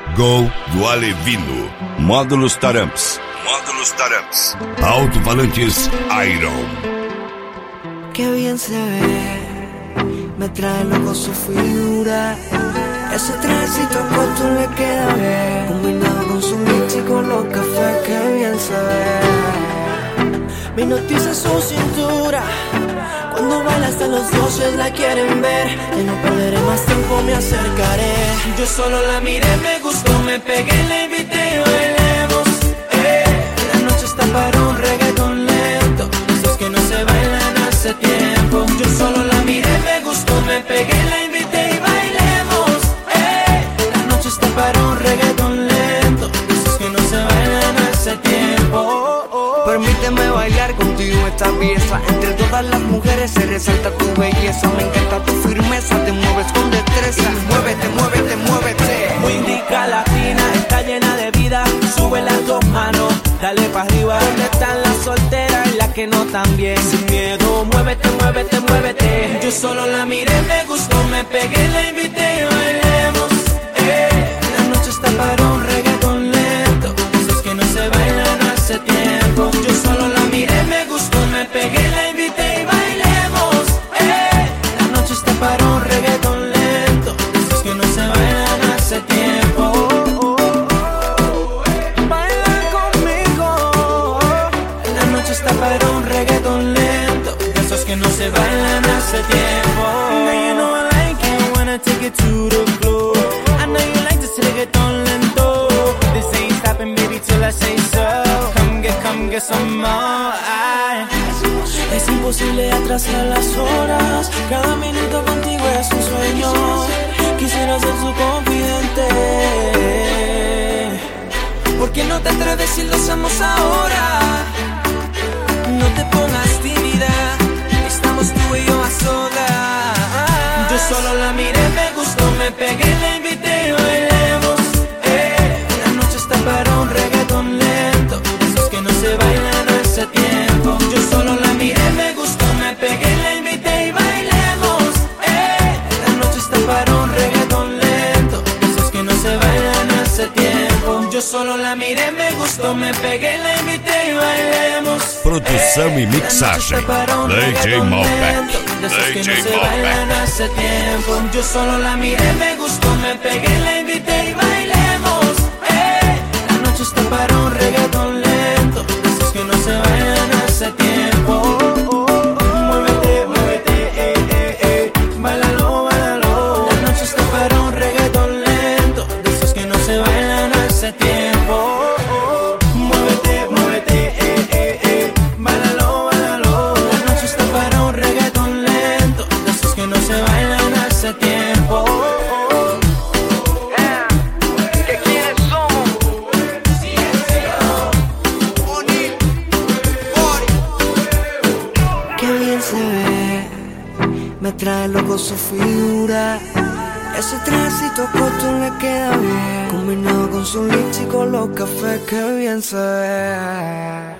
Gol do Alevino. Módulos Taramps. Alto-falantes Iron. Qué bien se ve, me trae loco su figura. Ese trajecito corto le queda bien, combinado con su mix y con los cafés. Qué bien se ve, me hipnotiza su cintura. Cuando baila hasta los dioses la quieren ver. Ya no perderé más tiempo, me acercaré. Yo solo la miré, me gustó, me pegué, la invité y bailemos. La noche está para un reggaetón lento, esos que no se bailan hace tiempo. Yo solo la miré, me gustó, me pegué, la invité y bailemos. La noche está para un reggaetón lento, esos que no se bailan hace tiempo. Permíteme bailar contigo esta pieza. Entre todas las mujeres se resalta tu belleza. Me encanta tu firmeza, te mueves con destreza. Muévete, muévete, muévete. Windica latina, está llena de vida. Sube las dos manos, dale pa' arriba. ¿Dónde están las solteras y las que no tan bien? Sin miedo, muévete, muévete, muévete. Yo solo la miré, me gustó, me pegué, la invité y bailemos. La noche está para un reggaetón lento, esos que no se bailan hace tiempo. Yo solo la miré, me gustó, me pegué, la invité y bailemos. La noche está para un reggaetón lento, esos que no se bailan hace tiempo. Baila conmigo. La noche está para un reggaetón lento, esos que no se bailan hace tiempo. Girl, you know I like it when I take it to the floor. I know you like this reggaetón lento. This ain't stopping, baby, till I say so. Come get some more. Es imposible atrasar las horas. Cada minuto contigo es un sueño. Quisiera ser su confidente. ¿Por qué no te atreves si lo hacemos ahora? No te pongas tímida, estamos tú y yo a solas. Yo solo la miré, me gustó, me pegué, la invité y bailemos. La noche está para un reggaetón lento, esos que no se bailan hace tiempo. Yo solo la miré, me gustó, me pegué, la invité y bailemos. La noche está para un reggaetón lento, esos que no se bailan hace tiempo. Yo solo la miré, me gustó, me pegué, la invité y bailemos. Produção e mixagem DJ Malbec. Hace tiempo. Yo solo la miré, me gustó, me pegué, la invité y bailemos. La noche está para un reggaetón lento, esos que no se bailan hace tiempo. Muévete, muévete, bailalo, bailalo. La noche está para un reggaetón lento, esos que no se bailan hace tiempo. Muévete, muévete, bailalo, bailalo. La noche está para un reggaetón lento, esos que no se bailan hace tiempo. ¿De quiénes somos? Qué bien se ve, me trae loco su figura. Ese trajecito corto le queda bien, combinado con su lips y con los cafés. Qué bien se ve.